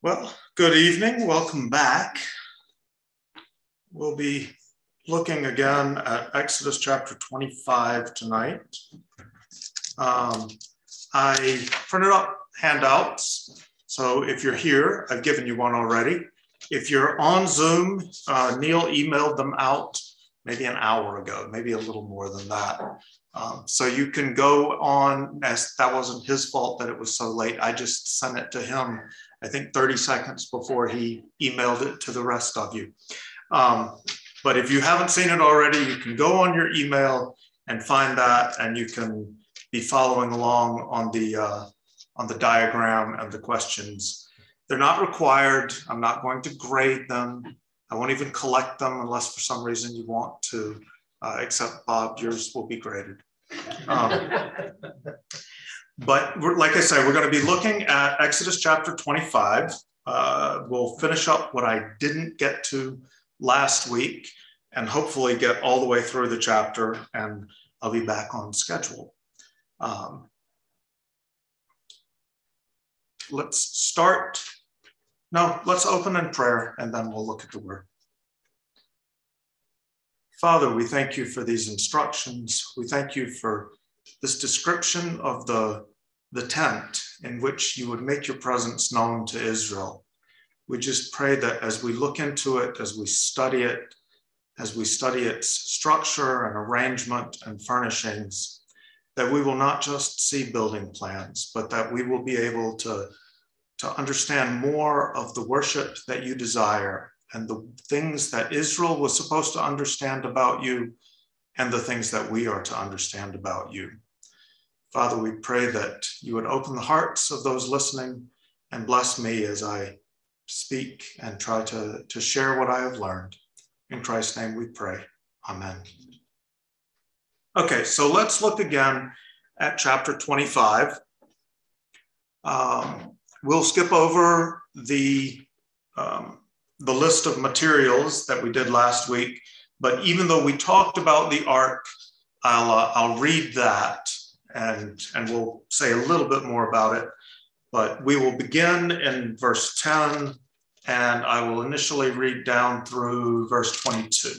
Well, good evening. Welcome back. We'll be looking again at Exodus chapter 25 tonight. I printed up handouts. So if you're here, I've given you one already. If you're on Zoom, Neil emailed them out maybe an hour ago, maybe a little more than that. So you can go on, as that wasn't his fault that it was so late. I just sent it to him, I think 30 seconds before he emailed it to the rest of you. But if you haven't seen it already, you can go on your email and find that, and you can be following along on the diagram and the questions. They're not required. I'm not going to grade them. I won't even collect them unless for some reason you want to, except Bob, yours will be graded. But like I say, we're going to be looking at Exodus chapter 25. We'll finish up what I didn't get to last week and hopefully get all the way through the chapter, and I'll be back on schedule. Let's open in prayer and then we'll look at the word. Father, we thank you for these instructions. We thank you for this description of the tent in which you would make your presence known to Israel. We just pray that as we look into it, as we study its structure and arrangement and furnishings, that we will not just see building plans, but that we will be able to understand more of the worship that you desire and the things that Israel was supposed to understand about you and the things that we are to understand about you. Father, we pray that you would open the hearts of those listening and bless me as I speak and try to share what I have learned. In Christ's name we pray. Amen. Okay, so let's look again at chapter 25. We'll skip over the list of materials that we did last week, but even though we talked about the ark, I'll read that and we'll say a little bit more about it. But we will begin in verse 10, and I will initially read down through verse 22.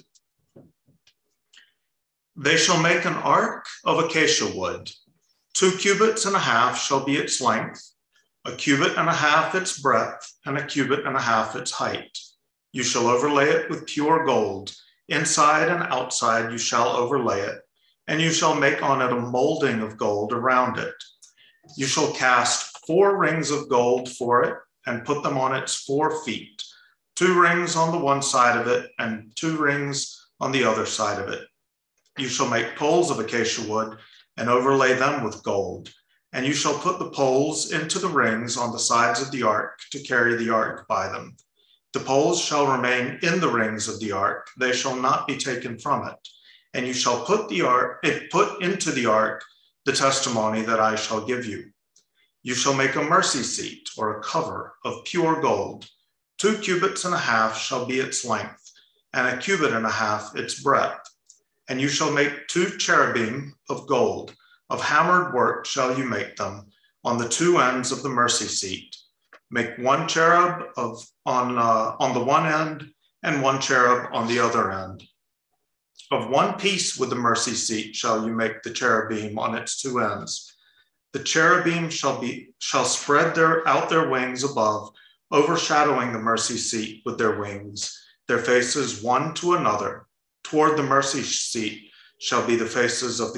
They shall make an ark of acacia wood. 2 cubits and a half shall be its length, 1 cubit and a half its breadth, and 1 cubit and a half its height. You shall overlay it with pure gold. Inside and outside you shall overlay it, and you shall make on it a molding of gold around it. You shall cast 4 rings of gold for it and put them on its 4 feet, 2 rings on the one side of it and 2 rings on the other side of it. You shall make poles of acacia wood and overlay them with gold. And you shall put the poles into the rings on the sides of the ark to carry the ark by them. The poles shall remain in the rings of the ark. They shall not be taken from it. And you shall put into the ark the testimony that I shall give you. You shall make a mercy seat or a cover of pure gold. 2 cubits and a half shall be its length, and 1 cubit and a half its breadth. And you shall make 2 cherubim of gold. Of hammered work shall you make them on the 2 ends of the mercy seat. Make 1 cherub on the one end and 1 cherub on the other end. Of one piece with the mercy seat shall you make the cherubim on its 2 ends. The cherubim shall spread out their wings above, overshadowing the mercy seat with their wings, their faces one to another. Toward the mercy seat shall the faces of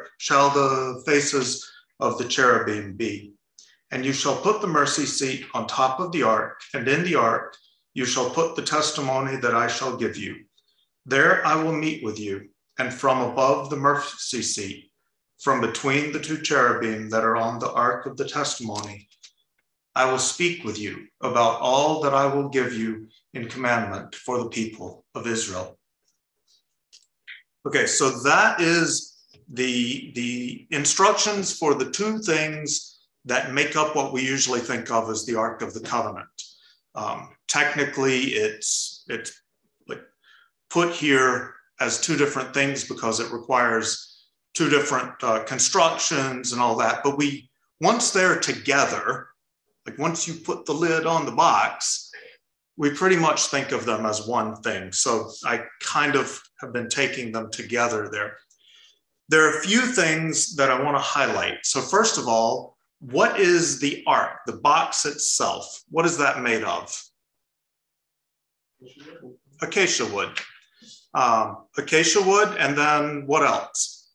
the cherubim be. And you shall put the mercy seat on top of the ark, and in the ark you shall put the testimony that I shall give you. There I will meet with you, and from above the mercy seat, from between the 2 cherubim that are on the ark of the testimony, I will speak with you about all that I will give you in commandment for the people of Israel. Okay, so that is the instructions for the 2 things that make up what we usually think of as the Ark of the Covenant. Technically, it's like put here as 2 different things because it requires 2 different constructions and all that. But once they're together, Like once you put the lid on the box, we pretty much think of them as one thing. So I kind of have been taking them together there. There are a few things that I want to highlight. So first of all, what is the ark, the box itself? What is that made of? Acacia wood. Acacia wood, and then what else?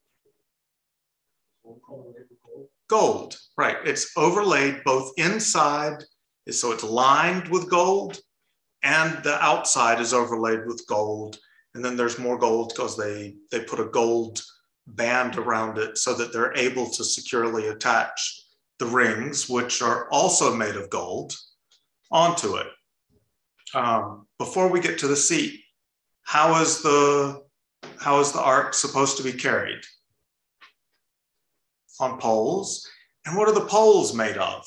Gold, right. It's overlaid both inside, so it's lined with gold, and the outside is overlaid with gold. And then there's more gold because they put a gold band around it so that they're able to securely attach the rings, which are also made of gold, onto it. Before we get to the seat, how is the ark supposed to be carried? On poles. And what are the poles made of?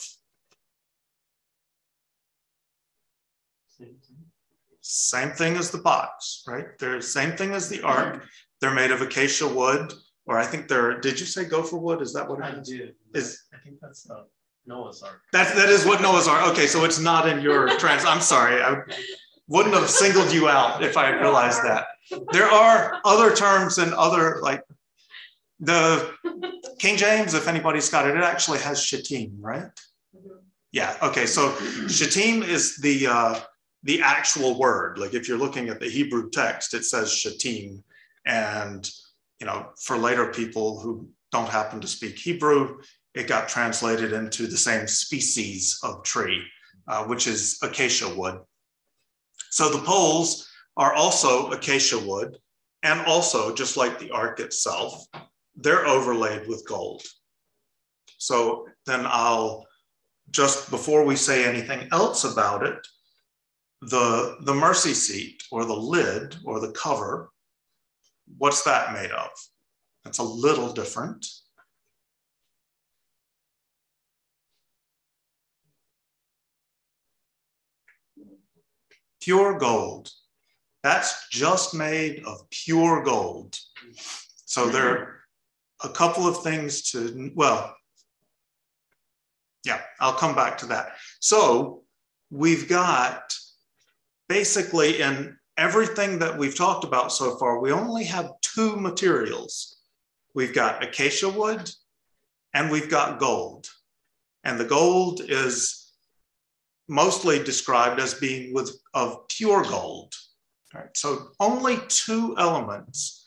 Same thing as the box, right? They're the same thing as the ark. They're made of acacia wood, or I think they're, did you say gopher wood? Is that what it is? I did. I think that's Noah's Ark. That is what Noah's Ark. Okay, so it's not in your I'm sorry. I wouldn't have singled you out if I realized that. There are other terms and other, like the King James, if anybody's got it, it actually has Shittim, right? Yeah, okay, so Shittim is the actual word. Like if you're looking at the Hebrew text, it says Shittim. And, you know, for later people who don't happen to speak Hebrew, it got translated into the same species of tree, which is acacia wood. So the poles are also acacia wood, and also, just like the ark itself, they're overlaid with gold. So then I'll, just before we say anything else about it, the mercy seat, or the lid, or the cover, what's that made of? That's a little different. Pure gold. That's just made of pure gold. So there are a couple of things to, well, yeah, I'll come back to that. So we've got basically in everything that we've talked about so far, we only have two materials. We've got acacia wood and we've got gold. And the gold is mostly described as being of pure gold. All right, so only two elements.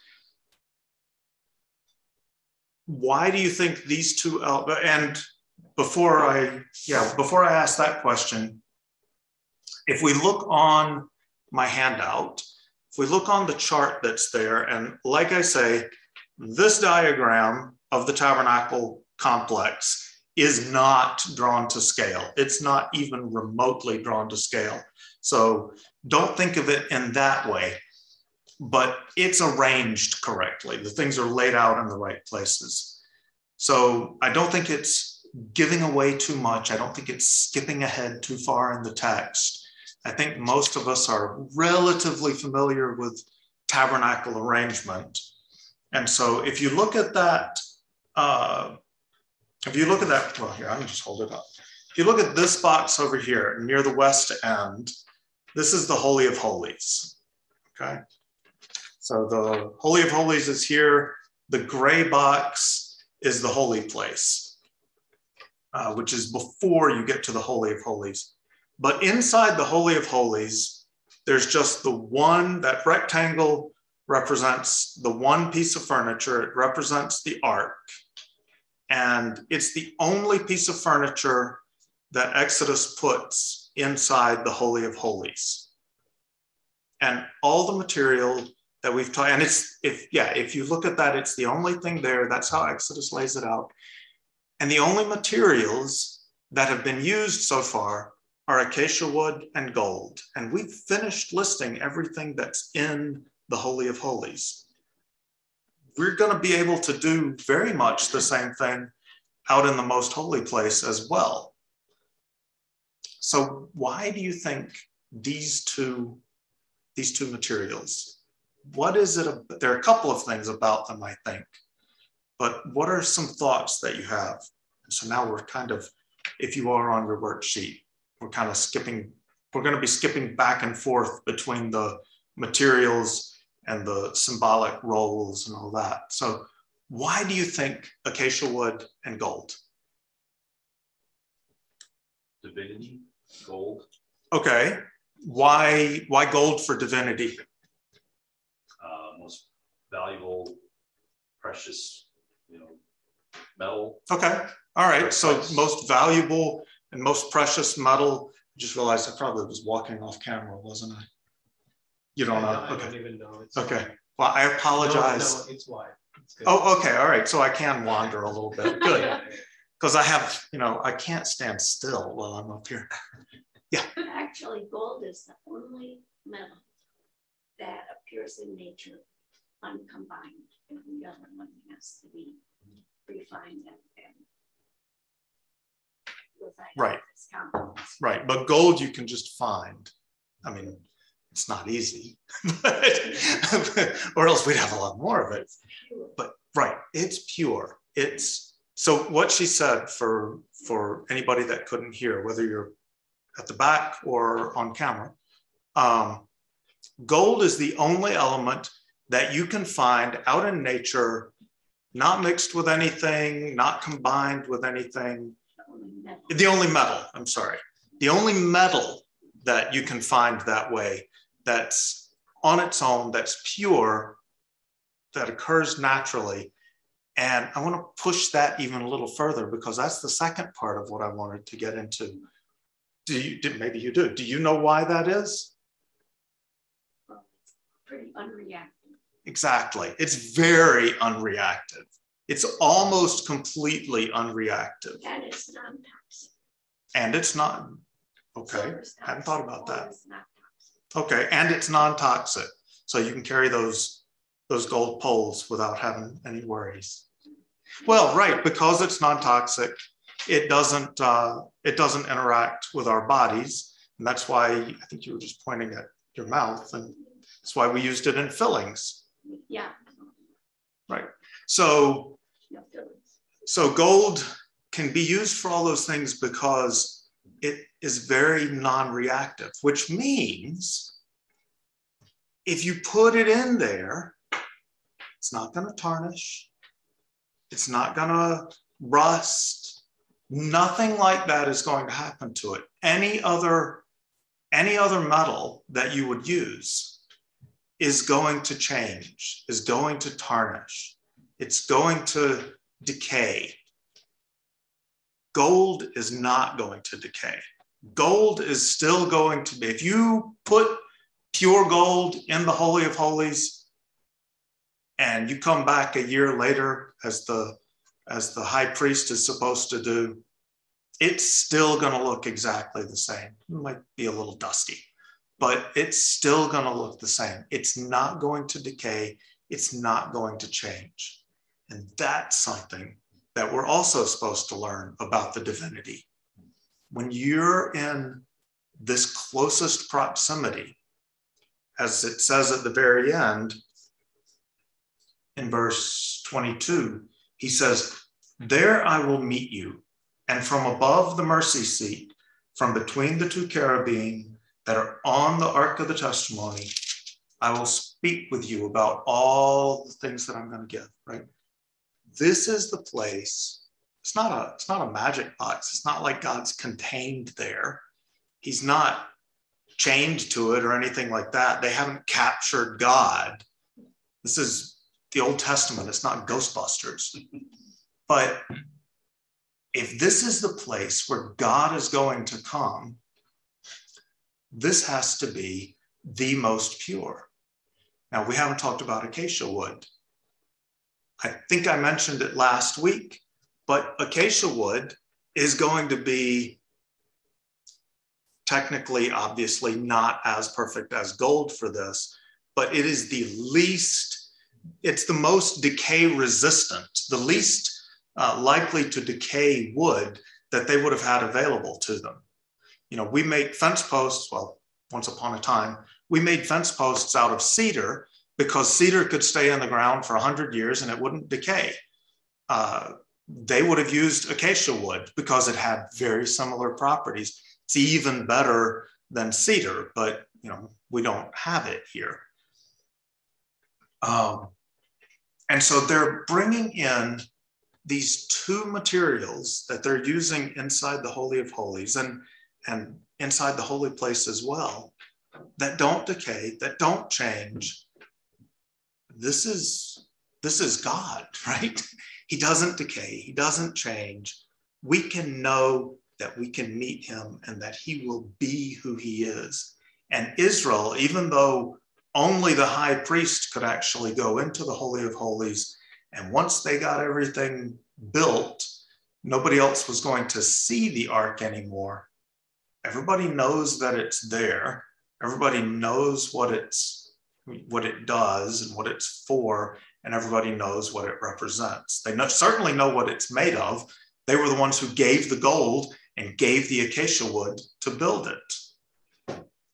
Why do you think these two elements, and before I ask that question, if we look on my handout, if we look on the chart that's there, and like I say, this diagram of the tabernacle complex is not drawn to scale. It's not even remotely drawn to scale. So don't think of it in that way, but it's arranged correctly. The things are laid out in the right places. So I don't think it's giving away too much. I don't think it's skipping ahead too far in the text. I think most of us are relatively familiar with tabernacle arrangement. And so if you look at that, well, here, I'm just hold it up. If you look at this box over here near the west end, this is the Holy of Holies, okay? So the Holy of Holies is here. The gray box is the holy place, which is before you get to the Holy of Holies. But inside the Holy of Holies, there's just the one, that rectangle represents the one piece of furniture. It represents the ark. And it's the only piece of furniture that Exodus puts inside the Holy of Holies. And all the material that we've taught, and if you look at that, it's the only thing there. That's how Exodus lays it out. And the only materials that have been used so far are acacia wood and gold. And we've finished listing everything that's in the Holy of Holies. We're going to be able to do very much the same thing out in the most holy place as well. So why do you think these two materials, what is it? There are a couple of things about them, I think, but what are some thoughts that you have? So now we're kind of if you are on your worksheet. We're kind of skipping, we're going to be skipping back and forth between the materials and the symbolic roles and all that. So why do you think acacia wood and gold? Divinity, gold. Okay. Why gold for divinity? Most valuable, precious, metal. Okay. All right. So most valuable and most precious metal. I just realized I probably was walking off camera, wasn't I? You don't know? I Okay. don't even know. It's Okay. fine. Well, I apologize. No, it's wide. It's good. Oh, okay. All right. So I can wander a little bit. Good. Yeah. Because I have, I can't stand still while I'm up here. Yeah. Actually, gold is the only metal that appears in nature uncombined. Every other one has to be refined and Right. its compounds. Right. But gold you can just find. I mean, it's not easy, or else we'd have a lot more of it. It's pure. But right, it's pure. It's so what she said for anybody that couldn't hear, whether you're at the back or on camera, gold is the only element that you can find out in nature, not mixed with anything, not combined with anything. The only metal, I'm sorry. The only metal that you can find that way, that's on its own, that's pure, that occurs naturally. And I want to push that even a little further because that's the second part of what I wanted to get into. Maybe you do. Do you know why that is? Well, it's pretty unreactive. Exactly. It's very unreactive. It's almost completely unreactive. And it's non-toxic. And it's not. Okay. Silver's I hadn't thought about that. It's not toxic. Okay. And it's non-toxic. So you can carry those gold poles without having any worries. Well, right. Because it's non-toxic, it doesn't interact with our bodies. And that's why I think you were just pointing at your mouth. And that's why we used it in fillings. Yeah. Right. So gold can be used for all those things because it is very non-reactive, which means if you put it in there, it's not going to tarnish. It's not going to rust. Nothing like that is going to happen to it. Any other metal that you would use is going to change, is going to tarnish. It's going to decay. Gold is not going to decay. Gold is still going to be, if you put pure gold in the Holy of Holies and you come back a year later as the high priest is supposed to do, it's still going to look exactly the same. It might be a little dusty, but it's still going to look the same. It's not going to decay. It's not going to change. And that's something that we're also supposed to learn about the divinity. When you're in this closest proximity, as it says at the very end, in verse 22, he says, "There I will meet you, and from above the mercy seat, from between the two cherubim that are on the ark of the testimony, I will speak with you about all the things that I'm going to give," right? This is the place. It's not a magic box. It's not like God's contained there. He's not chained to it or anything like that. They haven't captured God. This is the Old Testament. It's not Ghostbusters. But if this is the place where God is going to come, this has to be the most pure. Now, we haven't talked about acacia wood. I think I mentioned it last week, but acacia wood is going to be technically, obviously, not as perfect as gold for this, but it is the least, it's the most decay resistant, the least likely to decay wood that they would have had available to them. You know, we make fence posts, well, once upon a time, we made fence posts out of cedar because cedar could stay in the ground for 100 years and it wouldn't decay. they would have used acacia wood because it had very similar properties. It's even better than cedar, but we don't have it here. And so they're bringing in these two materials that they're using inside the Holy of Holies and inside the holy place as well, that don't decay, that don't change. This is God, right? He doesn't decay, he doesn't change. We can know that we can meet him and that he will be who he is. And Israel, even though only the high priest could actually go into the Holy of Holies, and once they got everything built, nobody else was going to see the ark anymore. Everybody knows that it's there. Everybody knows what it does and what it's for, and everybody knows what it represents. They certainly know what it's made of. They were the ones who gave the gold and gave the acacia wood to build it.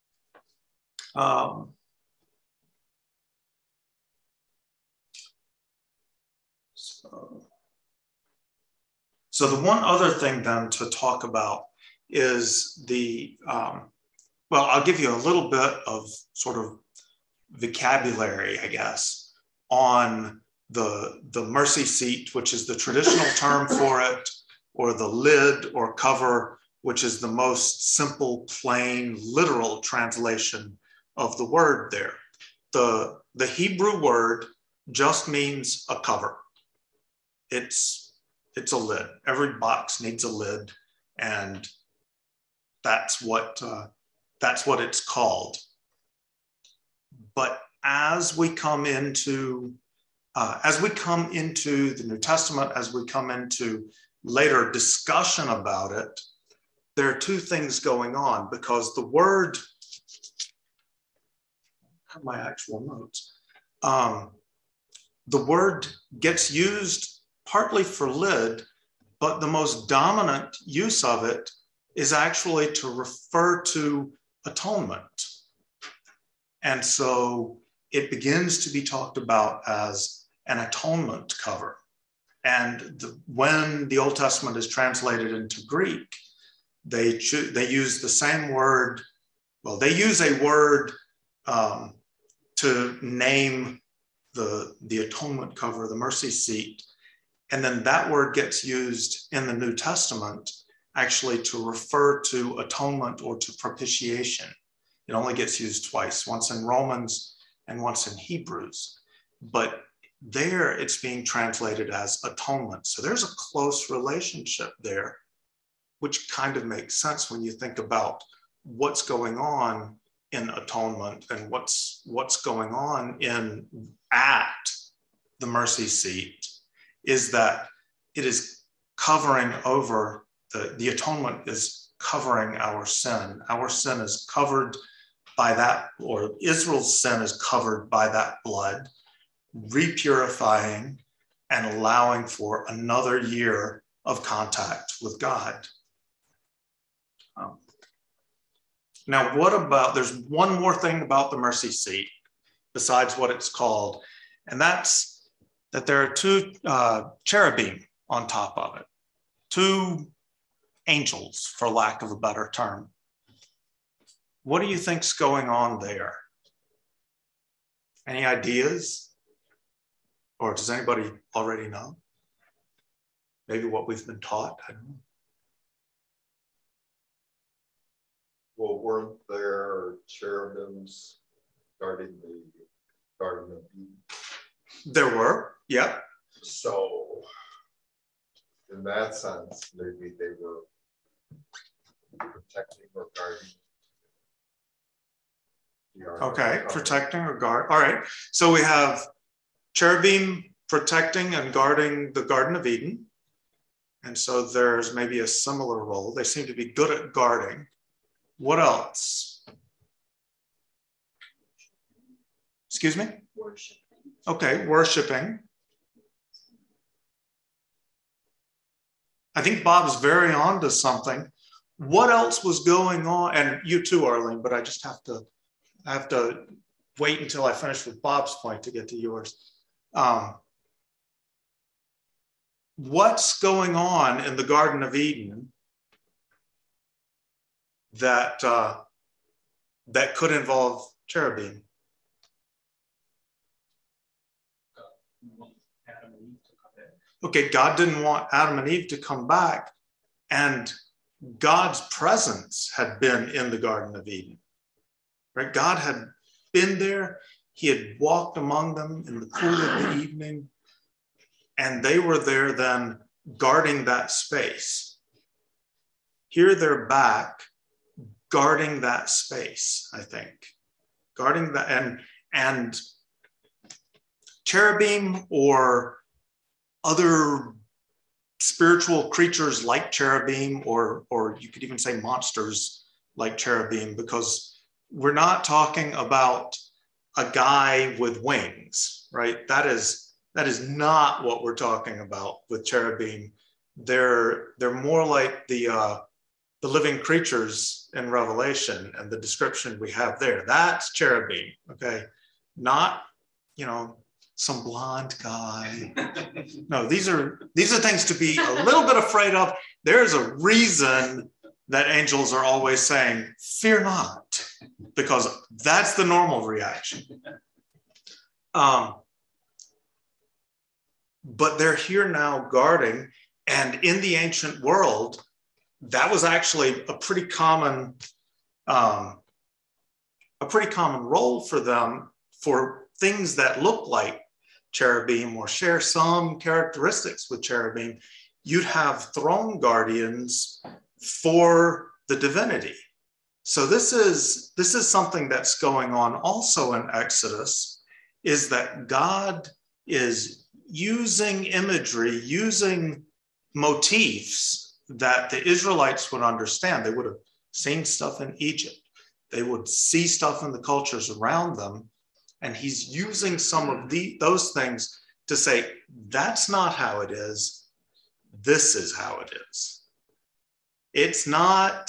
So the one other thing then to talk about is I'll give you a little bit of sort of vocabulary, I guess, on the mercy seat, which is the traditional term for it, or the lid or cover, which is the most simple, plain, literal translation of the word there. The Hebrew word just means a cover. It's a lid. Every box needs a lid, and that's what it's called. But as we come into the New Testament, as we come into later discussion about it, there are two things going on, because the word, I have my actual notes, the word gets used partly for lid, but the most dominant use of it is actually to refer to atonement. And so it begins to be talked about as an atonement cover. And when the Old Testament is translated into Greek, they use the same word. Well, they use a word to name the atonement cover, the mercy seat. And then that word gets used in the New Testament actually to refer to atonement or to propitiation. It only gets used twice, once in Romans and once in Hebrews. But there it's being translated as atonement. So there's a close relationship there, which kind of makes sense when you think about what's going on in atonement and what's going on at the mercy seat, is that it is covering over, the atonement is covering our sin. Our sin is covered by that, or Israel's sin is covered by that blood, repurifying and allowing for another year of contact with God. Now, there's one more thing about the mercy seat besides what it's called, and that's that there are two cherubim on top of it, two angels, for lack of a better term. What do you think's going on there? Any ideas? Or does anybody already know? Maybe what we've been taught, I don't know. Well, weren't there cherubims guarding the Garden of Eden? There were, yeah. So, in that sense, maybe they were protecting or guarding. Okay, protecting or guard. All right, so we have cherubim protecting and guarding the Garden of Eden. And so there's maybe a similar role. They seem to be good at guarding. What else? Excuse me? Worshiping. Okay, worshiping. I think Bob's very on to something. What else was going on? And you too, Arlene, but I just have to wait until I finish with Bob's point to get to yours. what's going on in the Garden of Eden that that could involve cherubim? Okay, God didn't want Adam and Eve to come back, and God's presence had been in the Garden of Eden, right? God had been there. He had walked among them in the cool of the evening, and they were there then guarding that space. Here they're back guarding that space, I think. Guarding that, and cherubim or other spiritual creatures like cherubim, or you could even say monsters like cherubim, because we're not talking about a guy with wings, right? That is not what we're talking about with cherubim. They're more like the living creatures in Revelation and the description we have there. That's cherubim, okay? Not, some blonde guy. No, these are things to be a little bit afraid of. There's a reason that angels are always saying, fear not, because that's the normal reaction. But they're here now guarding, and in the ancient world, that was actually a pretty common role for them, for things that look like cherubim or share some characteristics with cherubim. You'd have throne guardians for the divinity. So this is something that's going on also in Exodus, is that God is using imagery, using motifs that the Israelites would understand. They would have seen stuff in Egypt. They would see stuff in the cultures around them. And he's using some of those things to say, that's not how it is. This is how it is. It's not,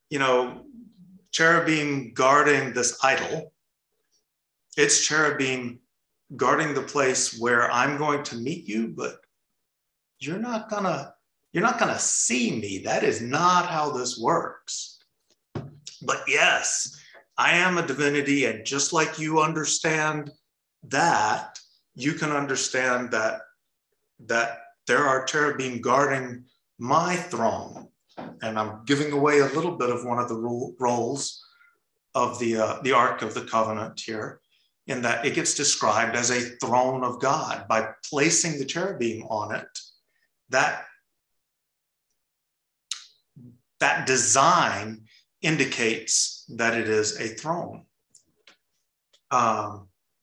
cherubim guarding this idol. It's cherubim guarding the place where I'm going to meet you, but you're not gonna see me. That is not how this works. But yes, I am a divinity, and just like you understand that, you can understand that there are cherubim guarding my throne. And I'm giving away a little bit of one of the roles of the Ark of the Covenant here, in that it gets described as a throne of God by placing the cherubim on it. That design indicates that it is a throne. I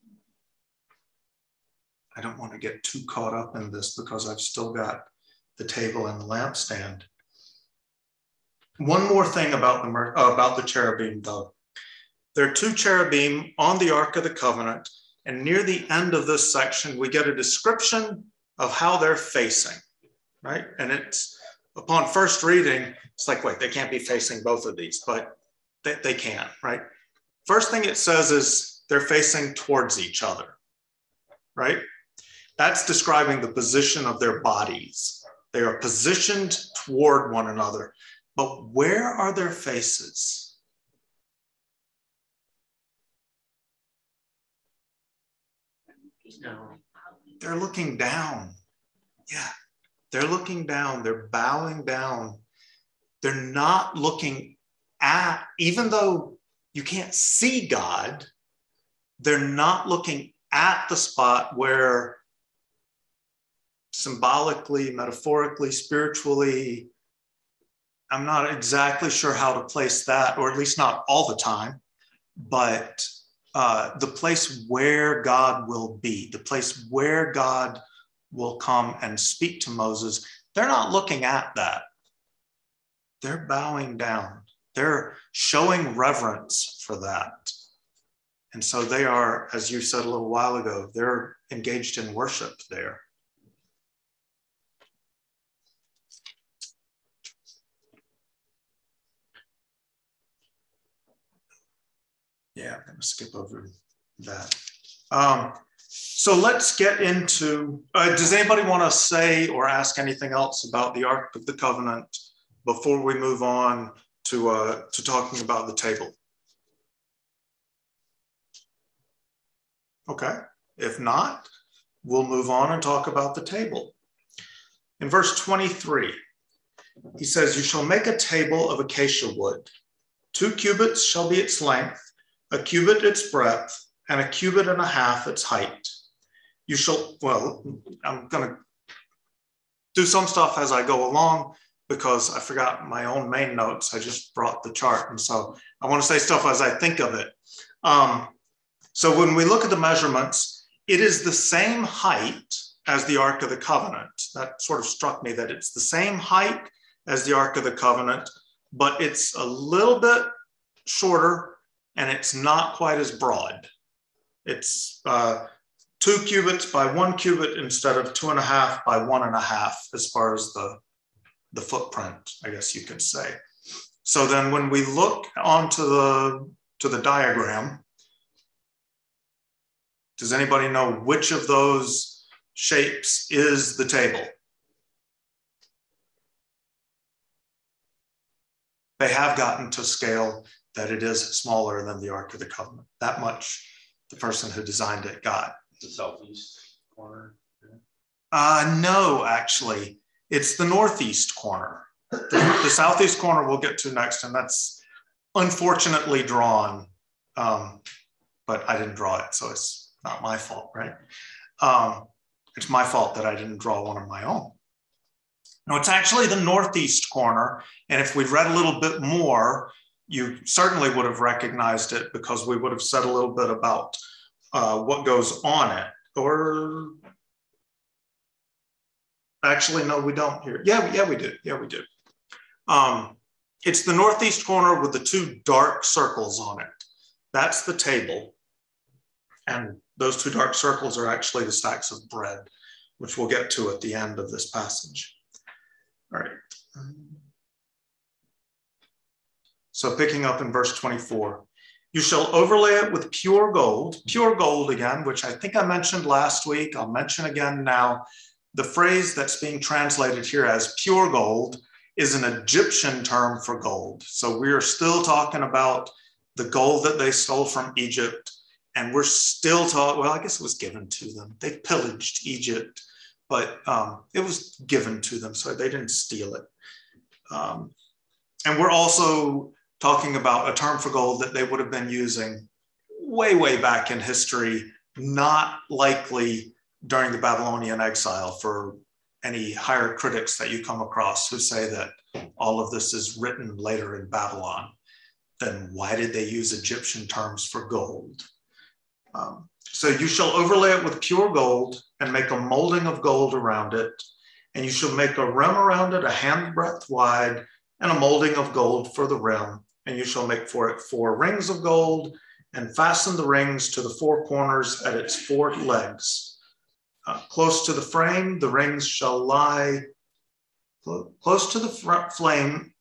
don't want to get too caught up in this because I've still got the table and the lampstand. One more thing about the cherubim, though. There are two cherubim on the Ark of the Covenant, and near the end of this section, we get a description of how they're facing, right? And it's, upon first reading, it's like, wait, they can't be facing both of these, but they can, right? First thing it says is they're facing towards each other, right? That's describing the position of their bodies. They are positioned toward one another. But where are their faces? They're looking down. Yeah, they're looking down. They're bowing down. They're not looking at, even though you can't see God, they're not looking at the spot where symbolically, metaphorically, spiritually, I'm not exactly sure how to place that, or at least not all the time, but the place where God will be, the place where God will come and speak to Moses, they're not looking at that. They're bowing down. They're showing reverence for that. And so they are, as you said a little while ago, they're engaged in worship there. Yeah, I'm going to skip over that. So let's get into, does anybody want to say or ask anything else about the Ark of the Covenant before we move on to talking about the table? Okay, if not, we'll move on and talk about the table. In verse 23, he says, you shall make a table of acacia wood. 2 cubits shall be its length, a cubit its breadth, and a cubit and a half its height. You shall, well, I'm going to do some stuff as I go along because I forgot my own main notes. I just brought the chart. And so I want to say stuff as I think of it. So when we look at the measurements, it is the same height as the Ark of the Covenant. That sort of struck me that it's the same height as the Ark of the Covenant, but it's a little bit shorter and it's not quite as broad. It's 2 cubits by 1 cubit instead of 2.5 by 1.5 as far as the footprint, I guess you could say. So then when we look onto the diagram, does anybody know which of those shapes is the table? They have gotten to scale that it is smaller than the Ark of the Covenant. That much the person who designed it got. The southeast corner? No, actually, it's the northeast corner. The southeast corner we'll get to next, and that's unfortunately drawn, but I didn't draw it, so it's not my fault, right? It's my fault that I didn't draw one of my own. No, it's actually the northeast corner, and if we'd read a little bit more, you certainly would have recognized it because we would have said a little bit about what goes on it. Or actually, no, we don't here. Yeah, we do. Yeah, we do. It's the northeast corner with the 2 dark circles on it. That's the table. And those 2 dark circles are actually the stacks of bread, which we'll get to at the end of this passage. All right. So picking up in verse 24, you shall overlay it with pure gold again, which I think I mentioned last week. I'll mention again now. The phrase that's being translated here as pure gold is an Egyptian term for gold. So we are still talking about the gold that they stole from Egypt. And we're still talking, well, I guess it was given to them. They pillaged Egypt, but it was given to them, so they didn't steal it. And we're also talking about a term for gold that they would have been using way, way back in history, not likely during the Babylonian exile for any higher critics that you come across who say that all of this is written later in Babylon. Then why did they use Egyptian terms for gold? So you shall overlay it with pure gold and make a molding of gold around it. And you shall make a rim around it, a handbreadth wide, and a molding of gold for the rim. And you shall make for it 4 rings of gold and fasten the rings to the 4 corners at its 4 legs. Close to the frame, the rings shall lie close to the flame.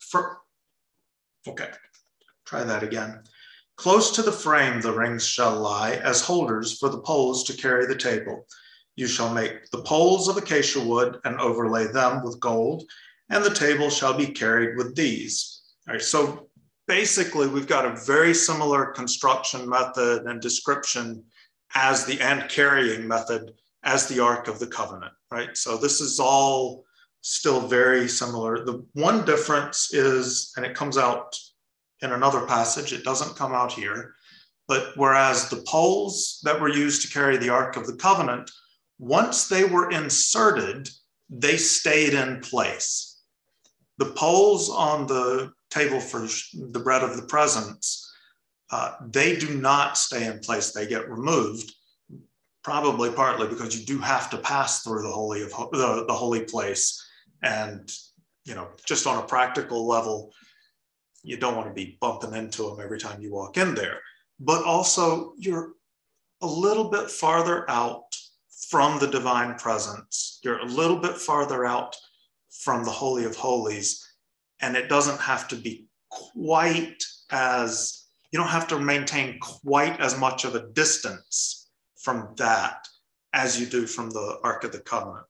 Okay, try that again. Close to the frame, the rings shall lie as holders for the poles to carry the table. You shall make the poles of acacia wood and overlay them with gold, and the table shall be carried with these. All right, so basically, we've got a very similar construction method and description as the and carrying method as the Ark of the Covenant, right? So this is all still very similar. The one difference is, and it comes out in another passage, it doesn't come out here, but whereas the poles that were used to carry the Ark of the Covenant, once they were inserted, they stayed in place. The poles on the table for the bread of the presence, they do not stay in place. They get removed, probably partly because you do have to pass through the holy place. And, you know, just on a practical level, you don't want to be bumping into them every time you walk in there. But also, you're a little bit farther out from the divine presence. You're a little bit farther out from the Holy of Holies. And it doesn't have to be quite as, you don't have to maintain quite as much of a distance from that as you do from the Ark of the Covenant.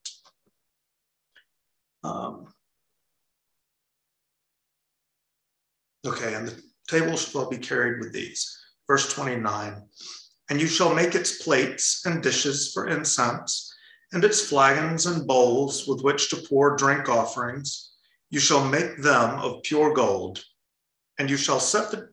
Okay, and the table shall be carried with these. Verse 29, and you shall make its plates and dishes for incense, and its flagons and bowls with which to pour drink offerings. You shall make them of pure gold, and you shall set the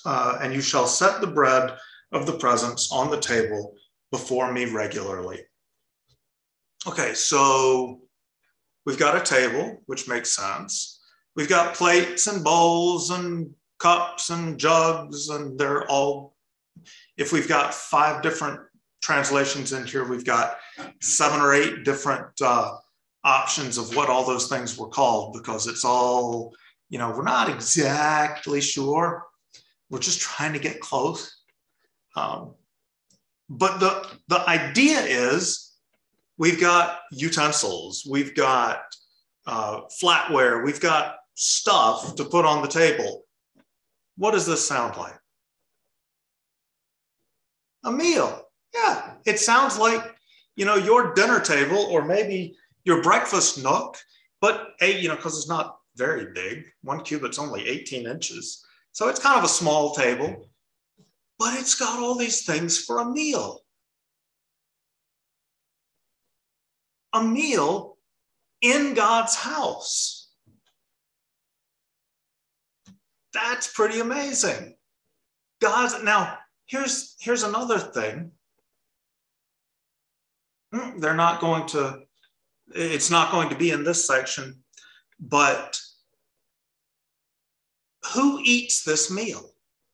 bread of the presence on the table before me regularly. Okay, so we've got a table, which makes sense. We've got plates and bowls and cups and jugs, and they're all, if we've got 5 different translations in here, we've got 7 or 8 different options of what all those things were called, because it's all, we're not exactly sure. We're just trying to get close. But the idea is we've got utensils, we've got flatware, we've got stuff to put on the table. What does this sound like? A meal. Yeah, it sounds like, your dinner table or maybe your breakfast nook, but because it's not very big. 1 cubit's only 18 inches. So it's kind of a small table, but it's got all these things for a meal. A meal in God's house. That's pretty amazing. Now, here's another thing. It's not going to be in this section, but who eats this meal?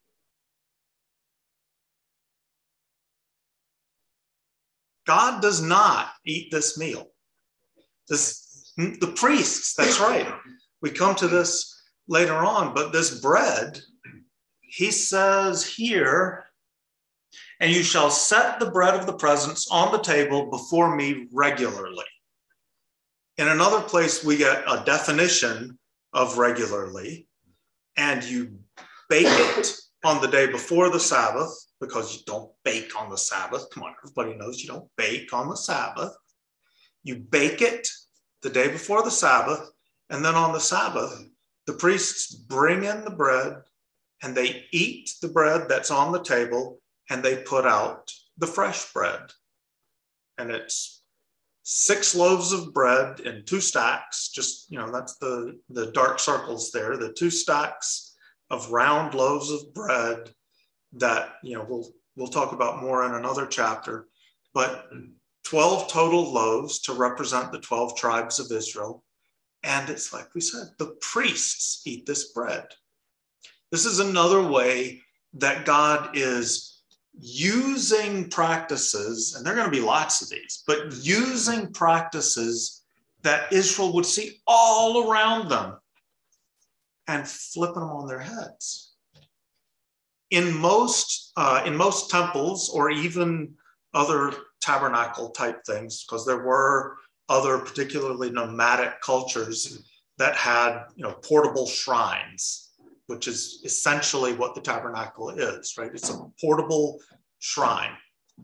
God does not eat this meal. The priests, that's right. We come to this later on, but this bread, he says here, and you shall set the bread of the presence on the table before me regularly. In another place, we get a definition of regularly, and you bake it on the day before the Sabbath, because you don't bake on the Sabbath. Come on, everybody knows you don't bake on the Sabbath. You bake it the day before the Sabbath, and then on the Sabbath, the priests bring in the bread and they eat the bread that's on the table, and they put out the fresh bread. And it's 6 loaves of bread in 2 stacks, just, that's the dark circles there, the 2 stacks of round loaves of bread that, we'll talk about more in another chapter, but 12 total loaves to represent the 12 tribes of Israel. And it's like we said, the priests eat this bread. This is another way that God is using practices, and there are going to be lots of these, but using practices that Israel would see all around them and flipping them on their heads. In most temples, or even other tabernacle type things, because there were other particularly nomadic cultures that had, portable shrines, which is essentially what the tabernacle is, right? It's a portable shrine.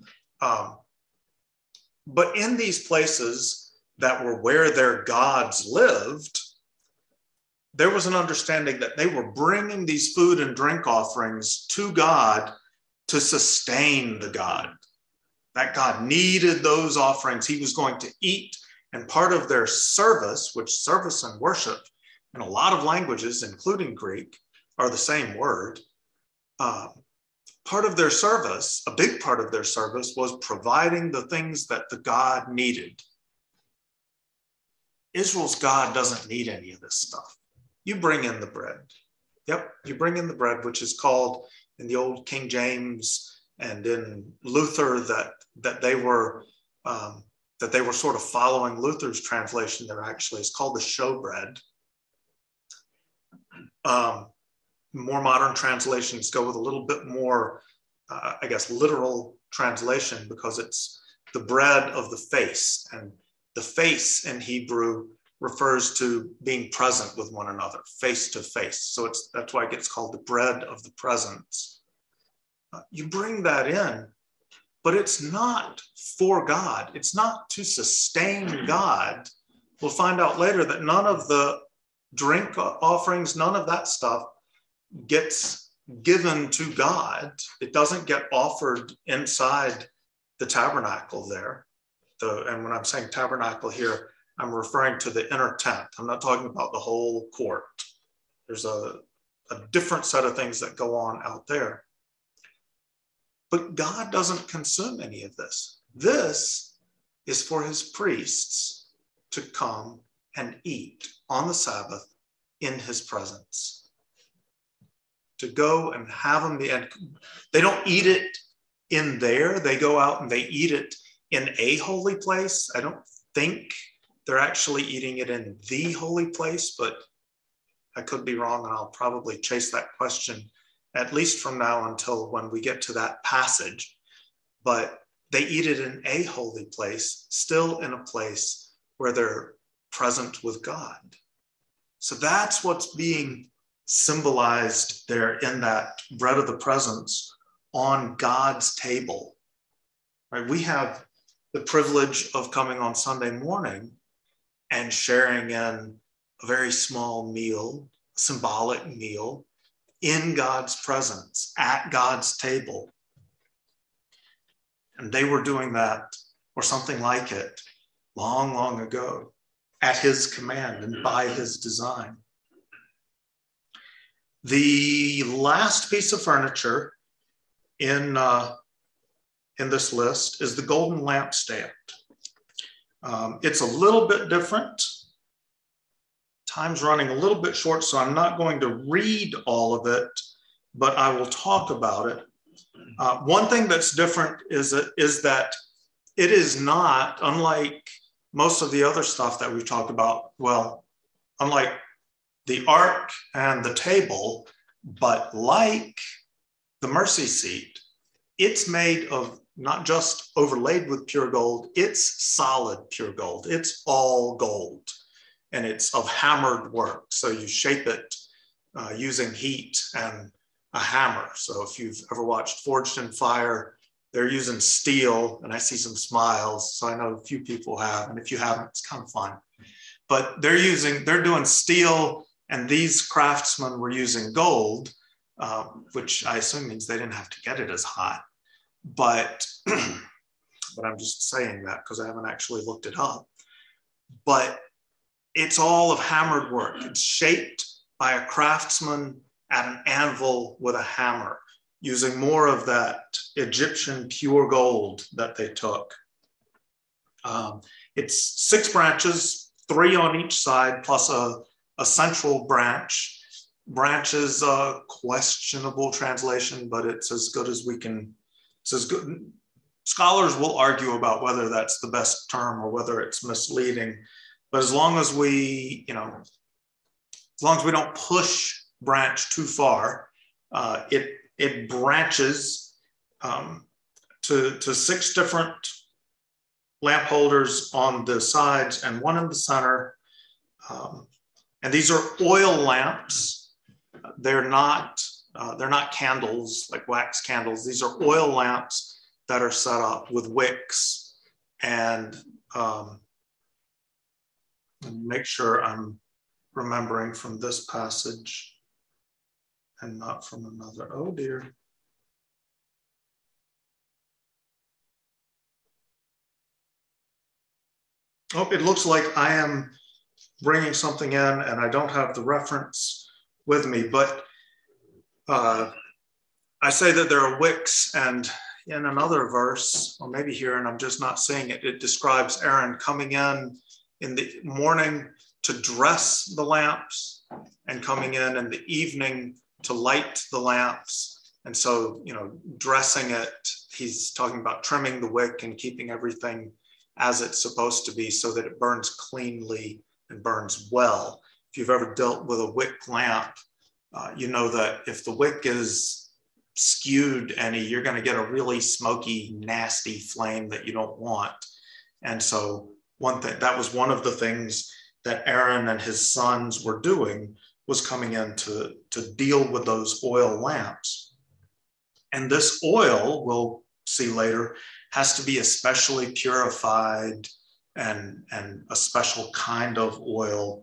But in these places that were where their gods lived, there was an understanding that they were bringing these food and drink offerings to God to sustain the God. That God needed those offerings. He was going to eat. And part of their service, which service and worship in a lot of languages, including Greek, are the same word. Part of their service, a big part of their service, was providing the things that the God needed. Israel's God doesn't need any of this stuff. You bring in the bread. Yep, you bring in the bread, which is called in the old King James and in Luther that they were sort of following Luther's translation. There actually is called the showbread. More modern translations go with a little bit more, literal translation, because it's the bread of the face, and the face in Hebrew refers to being present with one another, face to face. So that's why it gets called the bread of the presence. You bring that in, but it's not for God. It's not to sustain God. We'll find out later that none of the drink offerings, none of that stuff gets given to God. It doesn't get offered inside the tabernacle there. And when I'm saying tabernacle here, I'm referring to the inner tent. I'm not talking about the whole court. There's a different set of things that go on out there. But God doesn't consume any of this. This is for his priests to come and eat on the Sabbath in his presence. To go and have them, they don't eat it in there. They go out and they eat it in a holy place. I don't think they're actually eating it in the holy place, but I could be wrong, and I'll probably chase that question at least from now until when we get to that passage. But they eat it in a holy place, still in a place where they're present with God. So that's what's being symbolized there in that bread of the presence on God's table. Right? We have the privilege of coming on Sunday morning and sharing in a very small meal, symbolic meal, in God's presence, at God's table. And they were doing that, or something like it, long, long ago, at his command and by his design. The last piece of furniture in this list is the golden lampstand. It's a little bit different. Time's running a little bit short, so I'm not going to read all of it, but I will talk about it. One thing that's different is that it is not, unlike most of the other stuff that we've talked about, well, unlike the ark and the table, but like the mercy seat, it's made of not just overlaid with pure gold, it's solid pure gold. It's all gold. And it's of hammered work. So you shape it using heat and a hammer. So if you've ever watched Forged in Fire, they're using steel, and I see some smiles. So I know a few people have, and if you haven't, it's kind of fun. But they're doing steel, and these craftsmen were using gold, which I assume means they didn't have to get it as hot. But I'm just saying that because I haven't actually looked it up. But it's all of hammered work. It's shaped by a craftsman at an anvil with a hammer, using more of that Egyptian pure gold that they took. It's 6 branches, 3 on each side, plus a central branch. Branch is a questionable translation, but it's as good as we can. It's as good. Scholars will argue about whether that's the best term or whether it's misleading. But as long as we don't push branch too far, it branches to 6 different lamp holders on the sides and 1 in the center. And these are oil lamps. They're not candles, like wax candles. These are oil lamps that are set up with wicks and make sure I'm remembering from this passage and not from another. Oh dear. Oh, it looks like I am bringing something in and I don't have the reference with me, but I say that there are wicks, and in another verse, or maybe here, and I'm just not seeing it, it describes Aaron coming in the morning to dress the lamps and coming in the evening to light the lamps. And so, dressing it, he's talking about trimming the wick and keeping everything as it's supposed to be so that it burns cleanly and burns well. If you've ever dealt with a wick lamp, you know that if the wick is skewed any, you're going to get a really smoky, nasty flame that you don't want. And so that was one of the things that Aaron and his sons were doing, was coming in to deal with those oil lamps. And this oil will see later, has to be especially purified and a special kind of oil.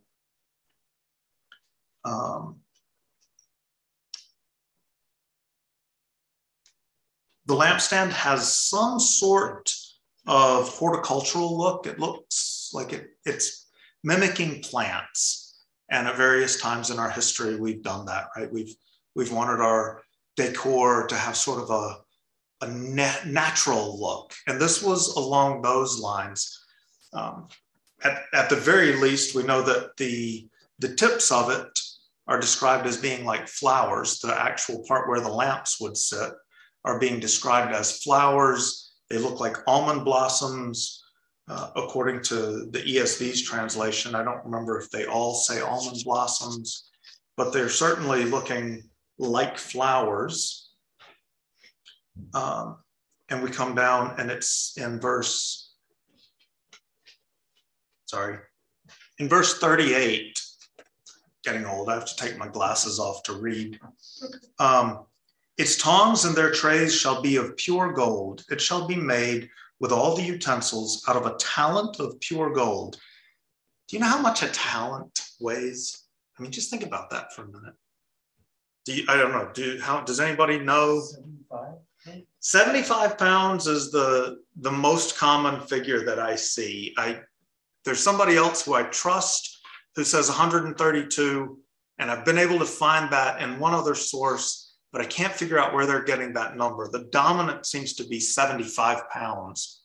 The lampstand has some sort of horticultural look. It looks like it's mimicking plants. And at various times in our history, we've done that, right? We've wanted our decor to have sort of a natural look. And this was along those lines. At the very least, we know that the tips of it are described as being like flowers. The actual part where the lamps would sit are being described as flowers. They look like almond blossoms, according to the ESV's translation. I don't remember if they all say almond blossoms, but they're certainly looking like flowers. And we come down and it's in verse 38, getting old, I have to take my glasses off to read. Its tongs and their trays shall be of pure gold. It shall be made with all the utensils out of a talent of pure gold. Do you know how much a talent weighs? I mean, just think about that for a minute. I don't know. Does anybody know? 75 pounds is the most common figure that I see. There's somebody else who I trust who says 132, and I've been able to find that in one other source, but I can't figure out where they're getting that number. The dominant seems to be 75 pounds.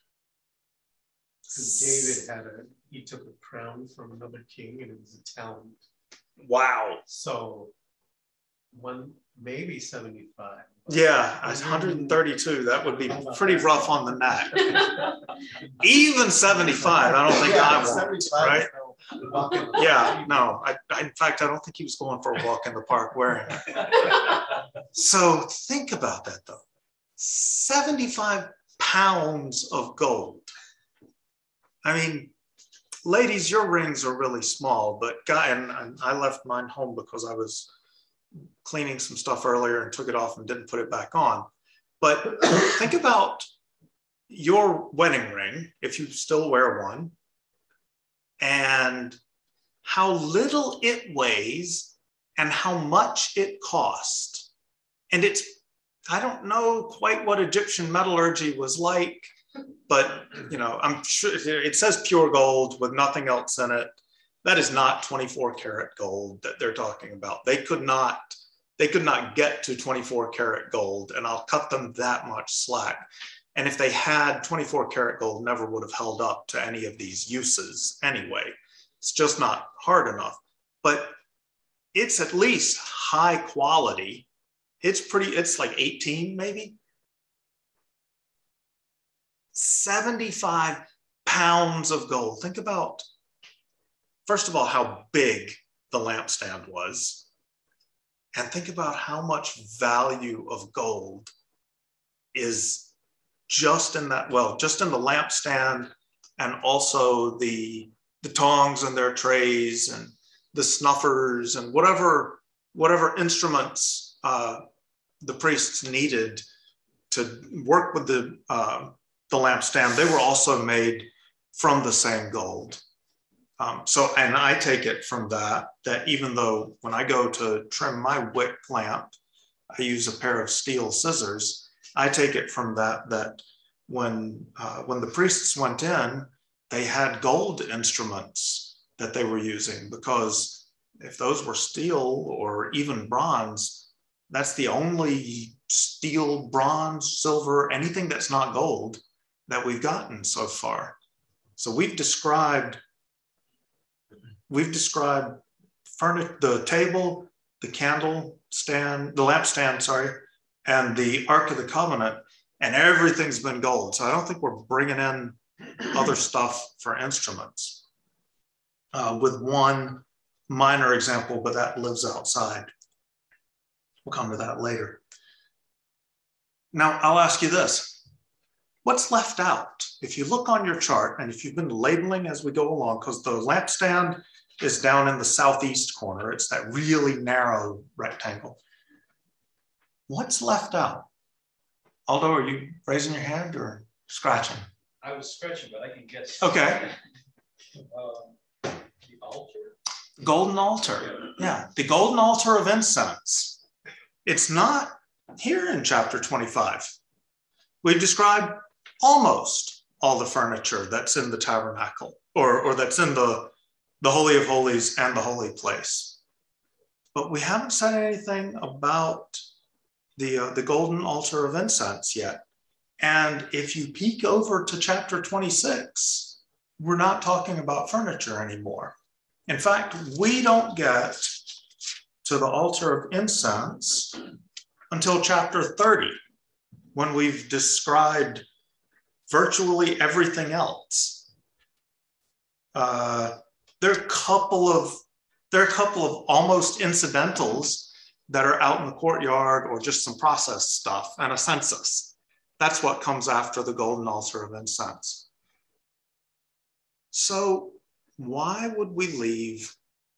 David he took a crown from another king and it was a talent. Wow. So maybe 75. Yeah, 132, that would be pretty rough on the neck. Even 75, I don't think I want, right? Yeah, no, in fact, I don't think he was going for a walk in the park wearing it. So think about that though, 75 pounds of gold. I mean, ladies, your rings are really small, but and I left mine home because I was cleaning some stuff earlier and took it off and didn't put it back on. But think about your wedding ring, if you still wear one, and how little it weighs and how much it cost. And I don't know quite what Egyptian metallurgy was like, but I'm sure it says pure gold with nothing else in it. That is not 24 karat gold that they're talking about. They could not get to 24 karat gold, and I'll cut them that much slack. And if they had 24 karat gold, never would have held up to any of these uses anyway. It's just not hard enough, but it's at least high quality. It's like 18 maybe. 75 pounds of gold. Think about, first of all, how big the lampstand was, and think about how much value of gold is just in the lampstand, and also the tongs and their trays and the snuffers and whatever instruments the priests needed to work with the lampstand. They were also made from the same gold. And I take it from that even though when I go to trim my wick lamp, I use a pair of steel scissors, I take it from that when the priests went in, they had gold instruments that they were using, because if those were steel or even bronze, that's the only steel, bronze, silver, anything that's not gold that we've gotten so far. So we've described the table, the candle stand, the lampstand, and the Ark of the Covenant, and everything's been gold. So I don't think we're bringing in other stuff for instruments, with one minor example, but that lives outside. We'll come to that later. Now, I'll ask you this. What's left out? If you look on your chart, and if you've been labeling as we go along, because the lampstand is down in the southeast corner, it's that really narrow rectangle. What's left out? Aldo, are you raising your hand or scratching? I was stretching, but I can guess. Okay. The altar? Golden altar. Yeah, the golden altar of incense. It's not here in chapter 25. We describe almost all the furniture that's in the tabernacle or that's in the Holy of Holies and the holy place. But we haven't said anything about the golden altar of incense yet. And if you peek over to chapter 26, we're not talking about furniture anymore. In fact, we don't get to the altar of incense until chapter 30, when we've described virtually everything else. There are a couple of almost incidentals that are out in the courtyard, or just some process stuff and a census. That's what comes after the golden altar of incense. So why would we leave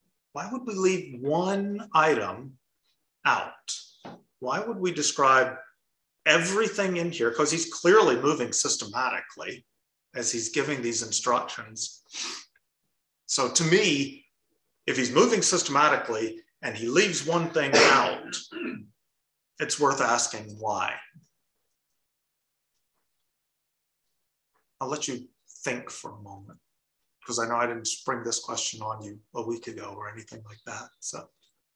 one item out? Why would we describe everything in here? Because he's clearly moving systematically as he's giving these instructions. So to me, if he's moving systematically and he leaves one thing out, it's worth asking why. I'll let you think for a moment, because I know I didn't spring this question on you a week ago or anything like that. So.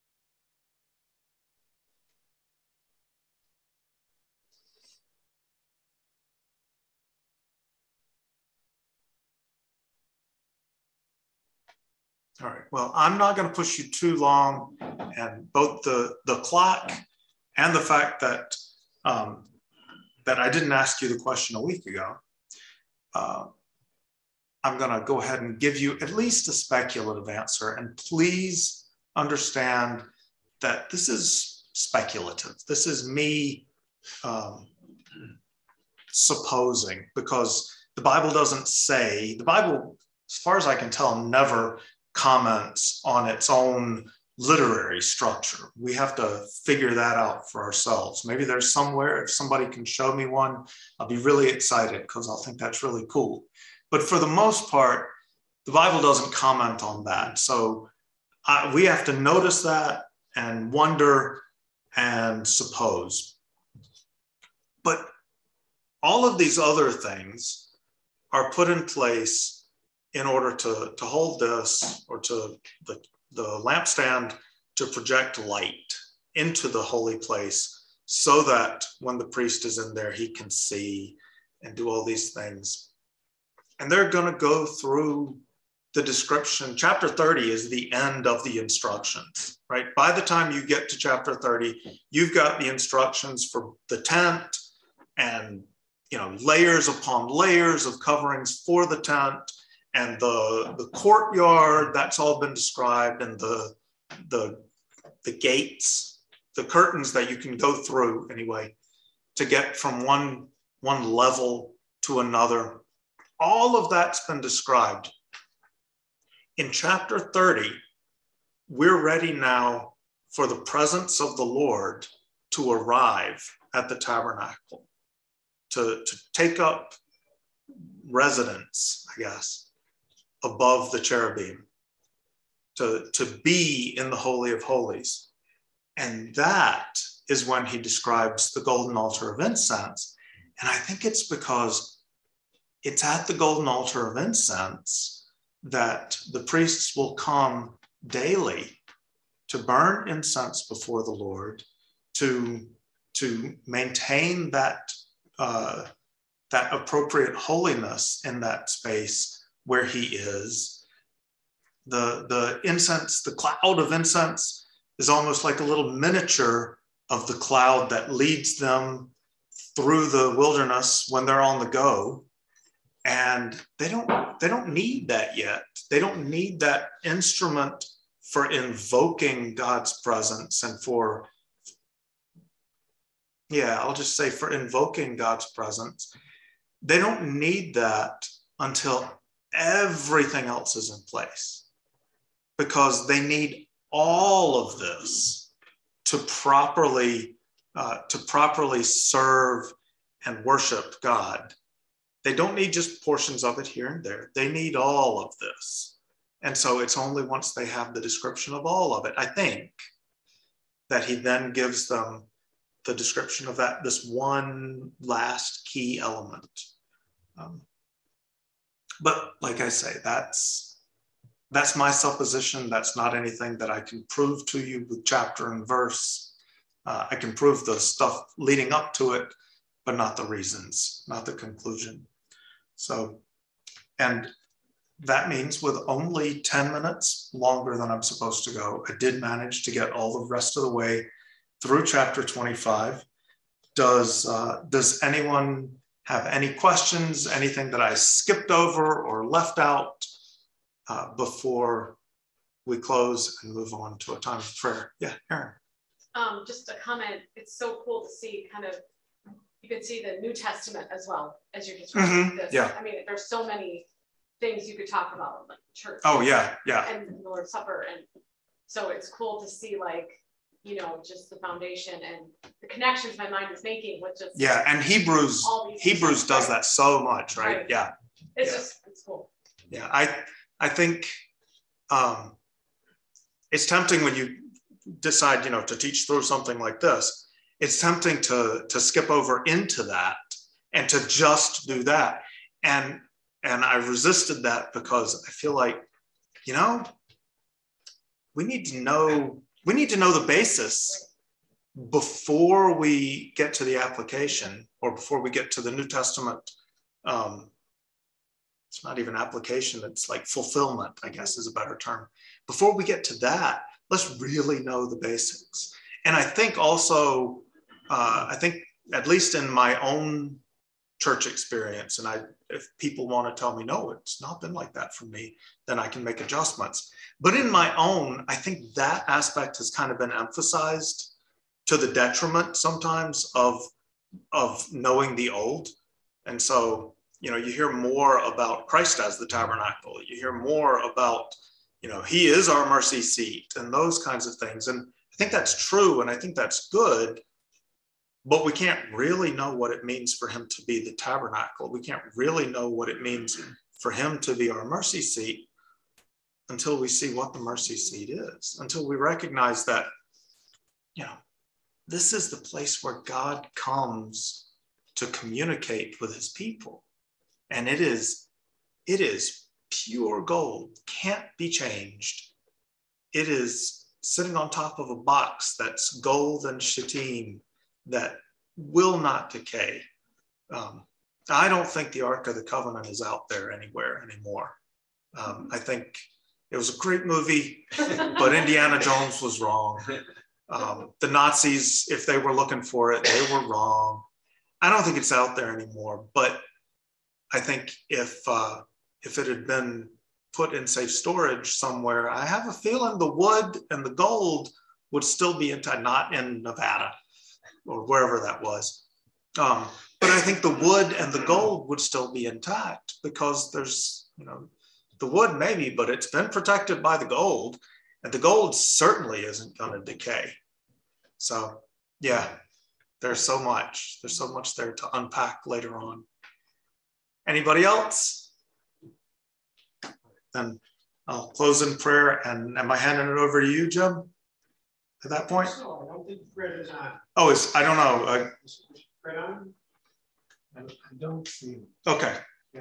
All right, well, I'm not going to push you too long, and both the clock and the fact that that I didn't ask you the question a week ago, I'm going to go ahead and give you at least a speculative answer. And please understand that this is speculative. This is me supposing, because the Bible doesn't say, the Bible, as far as I can tell, never comments on its own literary structure. We have to figure that out for ourselves. Maybe there's somewhere, if somebody can show me one, I'll be really excited, because I'll think that's really cool. But for the most part, the Bible doesn't comment on that. So we have to notice that and wonder and suppose. But all of these other things are put in place in order to hold this, or to the lampstand to project light into the holy place, so that when the priest is in there, he can see and do all these things. And they're going to go through the description. Chapter 30 is the end of the instructions, right? By the time you get to chapter 30, you've got the instructions for the tent, and layers upon layers of coverings for the tent, and the courtyard. That's all been described, and the gates, the curtains that you can go through anyway to get from one level to another. All of that's been described. In chapter 30, we're ready now for the presence of the Lord to arrive at the tabernacle, to take up residence, I guess, above the cherubim, to be in the Holy of Holies. And that is when he describes the golden altar of incense. And I think it's because it's at the golden altar of incense that the priests will come daily to burn incense before the Lord, to maintain that appropriate holiness in that space where he is. The incense, the cloud of incense, is almost like a little miniature of the cloud that leads them through the wilderness when they're on the go. And they don't need that yet. They don't need that instrument for invoking God's presence and for invoking God's presence. They don't need that until everything else is in place, because they need all of this to properly serve and worship God, they don't need just portions of it here and there. They need all of this. And so it's only once they have the description of all of it, I think, that he then gives them the description of that, this one last key element. But like I say, that's my supposition. That's not anything that I can prove to you with chapter and verse. I can prove the stuff leading up to it, but not the reasons, not the conclusion. So, and that means with only 10 minutes longer than I'm supposed to go, I did manage to get all the rest of the way through chapter 25. Does anyone have any questions, anything that I skipped over or left out before we close and move on to a time of prayer? Yeah, Erin. Just a comment. It's so cool to see kind of, you can see the New Testament as well as you're describing this. Yeah. I mean, there's so many things you could talk about, like church. Oh, yeah. And the Lord's Supper. And so it's cool to see, like, you know, just the foundation and the connections my mind is making with just. Yeah, and Hebrews does that so much, right? Yeah. It's cool. Yeah, I think it's tempting when you decide, you know, to teach through something like this, it's tempting to skip over into that and to just do that. And I resisted that because I feel like, you know, we need to know the basis before we get to the application or before we get to the New Testament. It's not even application, it's like fulfillment, I guess is a better term. Before we get to that, let's really know the basics. And I think also, at least in my own church experience, and if people want to tell me, no, it's not been like that for me, then I can make adjustments. But in my own, I think that aspect has kind of been emphasized to the detriment sometimes of knowing the old. And so, you know, you hear more about Christ as the tabernacle. You hear more about, you know, he is our mercy seat and those kinds of things. And I think that's true. And I think that's good. But we can't really know what it means for him to be the tabernacle. We can't really know what it means for him to be our mercy seat until we see what the mercy seat is, until we recognize that, you know, this is the place where God comes to communicate with his people. And it is pure gold, can't be changed. It is sitting on top of a box that's gold and shittim, that will not decay. I don't think the Ark of the Covenant is out there anywhere anymore. I think it was a great movie, but Indiana Jones was wrong. The Nazis, if they were looking for it, they were wrong. I don't think it's out there anymore, but I think if it had been put in safe storage somewhere, I have a feeling the wood and the gold would still be intact, not in Nevada or wherever that was. But I think the wood and the gold would still be intact because there's, you know, the wood maybe, but it's been protected by the gold, and the gold certainly isn't going to decay. So yeah, there's so much there to unpack later on. Anybody else? Then I'll close in prayer. And am I handing it over to you, Jim, at that point? No, I don't think Fred is on. Oh, I don't know. Is Fred on? I don't see him. Okay. Yeah.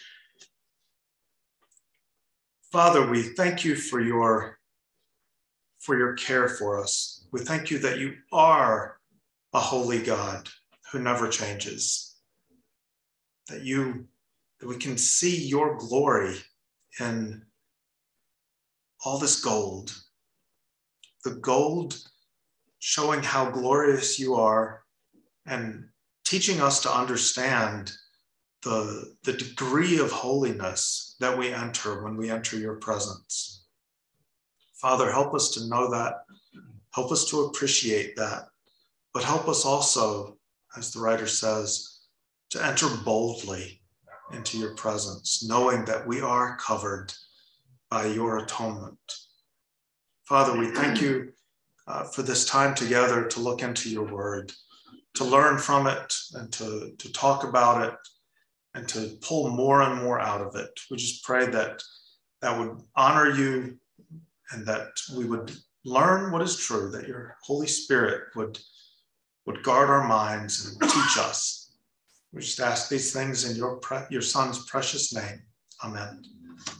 Father, we thank you for your care for us. We thank you that you are a holy God who never changes. That we can see your glory in all this gold. The gold showing how glorious you are and teaching us to understand the degree of holiness that we enter when we enter your presence. Father, help us to know that. Help us to appreciate that. But help us also, as the writer says, to enter boldly into your presence, knowing that we are covered by your atonement. Father, we thank you for this time together to look into your word, learn from it and to talk about it and to pull more and more out of it. We just pray that would honor you and that we would learn what is true, that your Holy Spirit would guard our minds and teach us. We just ask these things in your Son's precious name. Amen.